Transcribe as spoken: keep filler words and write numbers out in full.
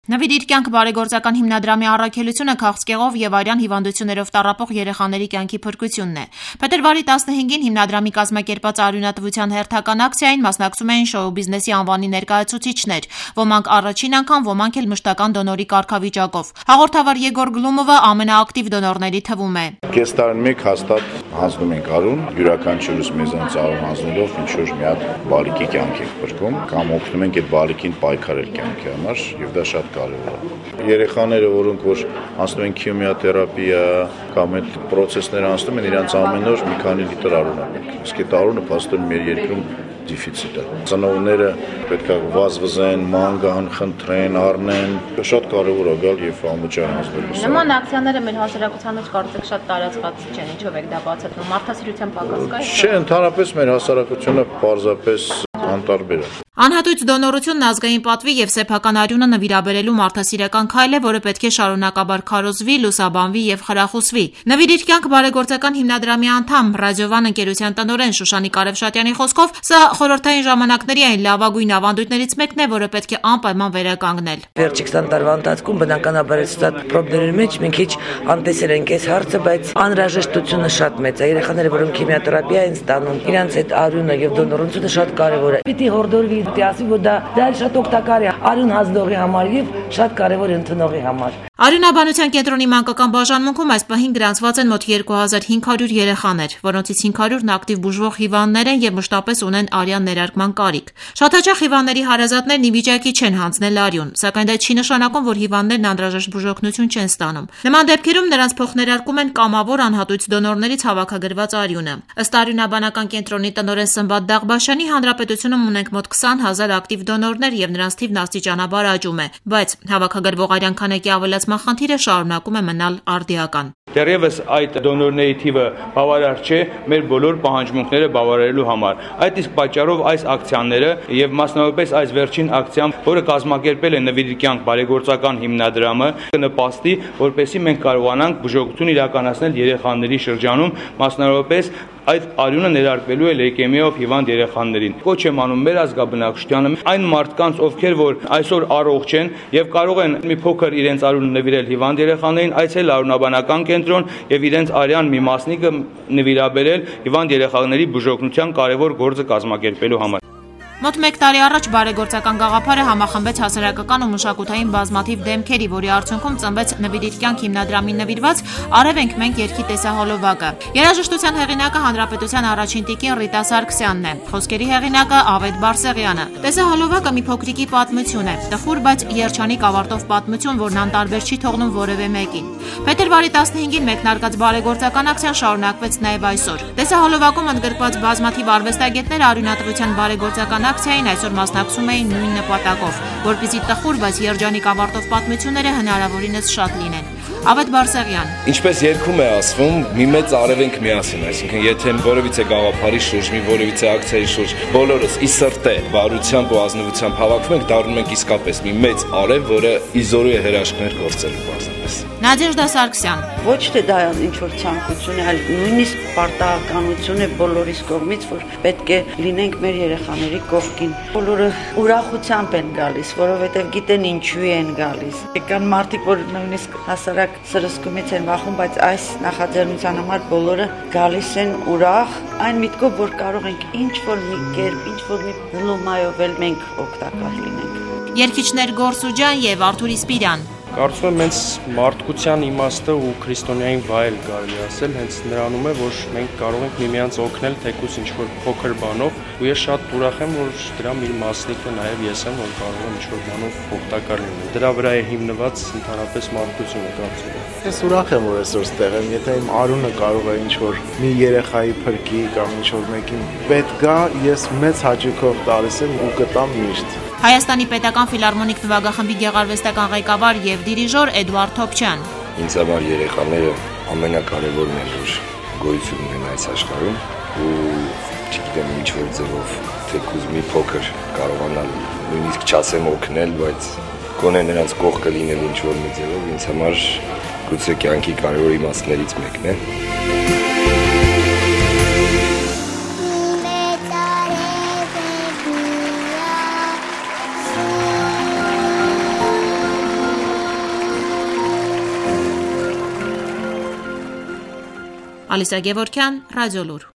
Նվիրիր կյանք բարեգործական հիմնադրամի առաքելությունը քաղցկեղով եւ արյան հիվանդություններով տառապող երեխաների կյանքի փրկությունն է։ Փետրվարի տասնհինգին հիմնադրամի կազմակերպած արյունատվության հերթական ակցիային մասնակցում էին շոու բիզնեսի անվանի ներկայացուցիչներ, ոմանք առաջին անգամ, ոմանք էլ մշտական դոնորի կարգավիճակով։ Հաղորդավար Եգոր Գլումովը ամենաակտիվ դոնորների թվում է։ Կես տարին մեկ հաստատ հանձնում ենք արյուն, յուրաքանչյուրս մեզանից արյուն հանձնելով ինչ որ մի հատ բալիկի կյանք ենք փրկում, կամ օգնում ենք այդ բալիկին պայքարել կյանքի համար, եւ դա շատ կարևոր է։ Երեխաները, որոնք որ անցնում են քիմիոթերապիա կամ այդ process-ները անցնում են, իրանց ամեն օր մի քանի լիտր արյուն են։ Իսկ այդ արյունը փաստորեն մեր երկրում դեֆիցիտ է։ Ծնողները պետք է վազվզեն, ման գան, խնդրեն, առնեն։ Շատ կարևոր է գալ եւ անվճար հանձնել։ Նման ակցիաները մեր հասարակության մեջ կարծեք շատ տարածված չեն, ինչով եք դա բացատրում։ Մարդասիրության պակաս կա՞ է։ Չէ, ընդհանրապես մեր հասարակությունը պարզապես անտարբեր է։ Անհատույց դոնորությունն ազգային պատվի եւ սեփական արյունը նվիրաբերելու մարդասիրական քայլ է, որը պետք է շարունակաբար քարոզվի, լուսաբանվի եւ խրախուսվի։ Նվիրիր կյանք բարեգործական հիմնադրամի անդամ Ռադիովան ընկերության տնօրեն Շուշանիկ Արևշատյանի խոսքով, սա խորհրդային ժամանակների այն լավագույն ավանդույթներից մեկն է, որը պետք է անպայման վերականգնել։ Վերջի քսան տարվա ընթացքում բնականաբար այդ խնդիրների մեջ մենք քիչ անտեսել ենք այս հարցը, բայց անհրաժեշտությունը շատ մեծ է։ Երեխաները, որոնք քիմիոթերապիա են ստանում, իրանց այդ արյունը եւ դոնորությունը շատ կարեւոր է։ Պիտի հորդորվի ասի, որ դա դա շատ օգտակար է արյուն հանձնողի համար եւ շատ կարեւոր ընդունողի համար։ Արյունաբանության կենտրոնի մանկական բաժանմունքում այս պահին գրանցված են մոտ երկու հազար հինգ հարյուր երեխաներ, որոնցից հինգ հարյուրն ակտիվ բուժվող հիվանդներ են եւ մշտապես ունեն արյան ներարկման կարիք։ Շատ հաճախ հիվանդների հարազատներն ի վիճակի չեն հանձնել արյուն, սակայն դա չի նշանակում, որ հիվանդներն անհրաժեշտ բուժօգնություն չեն ստանում։ Նման դեպքերում նրանց փոխներարկում են կամավոր անհատույց դոնորներից հավաքագրված արյունը։ Ըստ արյունաբանական կենտրոնի տնօրեն Սմբատ Դաղբաշյանի, հանրապետությունում ունենք մոտ քսան հազար ակտիվ դոնորներ եւ նրանց թիվն աստիճանաբար աճում է, բայց հավաքագրվող արյան քանակի ավելացման խնդիրը շարունակում է մնալ արդիական։ Դեռևս այդ դոնորների թիվը բավարար չէ մեր բոլոր պահանջմունքները բավարարելու համար։ Այդ իսկ պատճառով այս ակցիաները եւ մասնավորապես այս վերջին ակցիան, որը կազմակերպել է Նվիրիր կյանք բարեգործական հիմնադրամը, կնպաստի, որպեսզի մենք կարողանանք բուժօգնություն իրականացնել երեխաների շրջանում, մասնավորապես այդ արյունը ներարկվելու է լեյկեմիայով հիվանդ երեխաներին։ Կոչ եմ անում մեր ազգաբնակչությանը, այն մարդկանց, ովքեր որ այսօր առողջ են եւ կարող են մի փոքր իրենց արյունը նվիրել հիվանդ երեխաներին, այցել արյունաբանական կենտրոն եւ իրենց արյան մի մասնիկը նվիրաբերել հիվանդ երեխաների բուժօգնության կարեւոր գործը կազմակերպելու համար։ Մոտ մեկ տարի առաջ բարեգործական գաղափարը համախմբեց հասարակական ու մշակութային բազմաթիվ դեմքերի, որի արդյունքում ծնվեց Նվիրիր կյանք հիմնադրամին նվիրված «Արև ենք մենք» երգի տեսահոլովակը։ Երաժշտության հեղինակը հանրապետության առաջին տիկին Ռիտա Սարգսյանն է, խոսքերի հեղինակը Ավետ Բարսեղյանը։ Տեսահոլովակը մի փոքրիկի պատմություն է, տխուր, բայց երջանիկ ավարտով պատմություն, որն անտարբեր չի թողնում որևէ մեկին։ Փետրվարի տասնհինգին մեկնարկած բարեգործական ակցիան շարունակվեց նաև այսօր։ Տեսահոլովակում ընդգրկված բազմաթիվ արվեստագետներ արյունատվության բարեգործական ակցիային այսօր մասնակցում էին նույն նպատակով, որպեսզի տխուր, բայց երջանիկ ավարտով պատմությունները հնարավորինս շատ լինեն։ Ավետ Բարսեղյան։ Ինչպես երգում է ասվում, մի մեծ արև ենք միասին, այսինքն եթե որևիցե գաղափարի շուրջ, մի որևիցե ակցիայի շուրջ բոլորս ի սրտե, բարությամբ ու ազնվությամբ հավաքվում ենք, դառնում ենք իսկապես մի մեծ արև, որը իզորու է հրաշքներ գործելու բազմապես։ Նադեժդա Սարգսյան։ Ոչ թե դա ինչ որ ցանկություն է, այլ նույնիսկ պարտականություն է բոլորիս կողմից, որ պետք է լինենք մեր երեխաների կողքին։ Բոլորը ուրախությամբ են գալիս, որովհետև գիտեն ինչու են գալիս։ Կան մարդիկ, որ նույնիսկ հասարակ սրսկումից են վախում, բայց այս նախաձեռնության համար բոլորը գալիս են ուրախ, այն միտքով, որ կարող ենք ինչ որ մի կերպ, ինչ որ մի լումայով էլ մենք օգտակար լինենք։ Երգիչներ Գորսու ջան եւ Արթուր Իսպիրյան։ Կարծում եմ հենց մարդկության իմաստը ու քրիստոնեային վայել կարելի ասել հենց նրանում է, որ մենք կարող ենք միմյանց օգնել թեկուզ ինչ-որ փոքր բանով, ու ես շատ ուրախ եմ, որ դրա մի մասնիկը նաև ես եմ, որ կարող եմ ինչ-որ բանով օգտակար լինել։ Դրա վրա է հիմնված ընդհանրապես մարդկությունը, կարծում եմ։ Ես ուրախ եմ, որ այսօր ստեղ եմ, եթե իմ արյունը կարող է ինչ-որ մի երեխայի փրկի կամ ինչ-որ մեկին պետք է, ես մեծ հաճույքով տալիս եմ ու կտամ միշտ։ Հայաստանի պետական ֆիլհարմոնիկ նվագախմբի գեղարվեստական ղեկավար եւ դիրիժոր Էդուարդ Թոփչյան։ Ինձ համար երեխաները ամենակարևորն է, որ գոյություն ունեն այս աշխարհում ու չգիտեմ ինչ որ ձևով թեկուզ մի փոքր կարողանալ նույնիսկ չասեմ օգնել, բայց գոնե նրանց կողքը լինել ինչ որ մի ձևով ինձ համար գուցե կյանքի կարևոր իմաստներից մեկն է։ Ալիսա Գևորգյան, Ռադիոլուր։